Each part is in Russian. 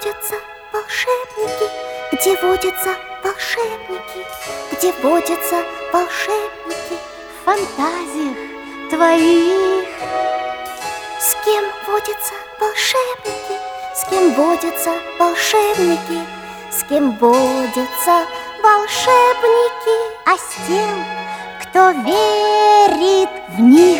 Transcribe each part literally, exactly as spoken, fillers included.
водятся волшебники, где водятся волшебники, где водятся волшебники? В фантазиях твоих. С кем водятся волшебники, с кем водятся волшебники, с кем водятся волшебники? А с тем, кто верит в них.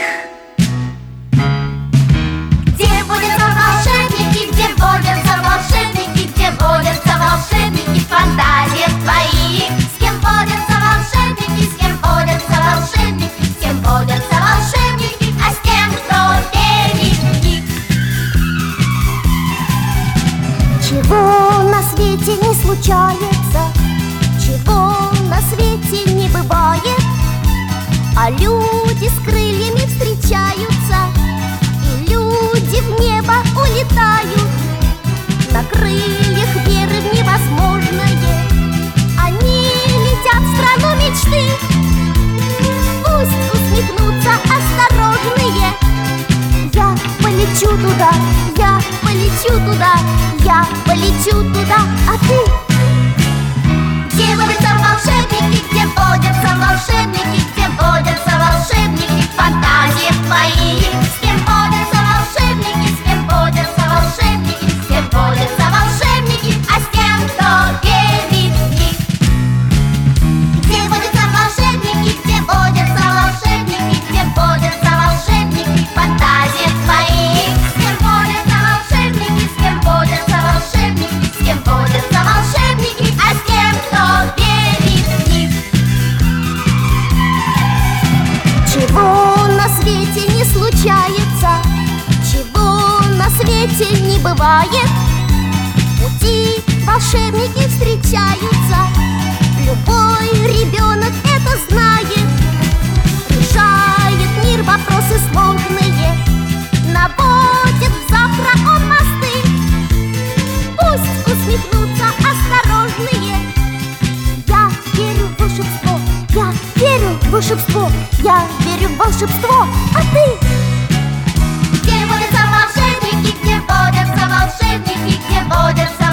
Где водятся волшебники, где водятся волшебники, где водятся волшебники в фантазиях твоих? С кем водятся волшебники, с кем водятся волшебники, с кем водятся волшебники, а с тем, кто верит в них. Чего на свете не случается, чего на свете не бывает, а люди с крыльями встречаются, и люди в небо улетают. На крыльях веры в невозможное они летят в страну мечты. Пусть усмехнутся осторожные. Я полечу туда, я полечу туда, я полечу туда, а ты? Где водятся волшебники, где водятся волшебники, где водятся волшебники в фантазиях твоих? С кем водятся волшебники, с кем водятся волшебники, с кем водятся волшебники, а с тем, кто верит в них. Где водятся волшебники, где водятся волшебники, где водятся волшебники в фантазиях твоих? С кем водятся волшебники, с кем водятся волшебники, с кем водятся волшебники, а с тем, кто верит в них. Чего на свете не случается, чего на свете не бывает, в пути волшебники встречаются. Любой ребенок это знает. Решает мир вопросы сложные, наводит в завтра он мосты. Пусть усмехнутся осторожные. Я верю в волшебство, я верю в волшебство, я верю в волшебство, а ты? Где водятся волшебники, где водятся волшебники, где водятся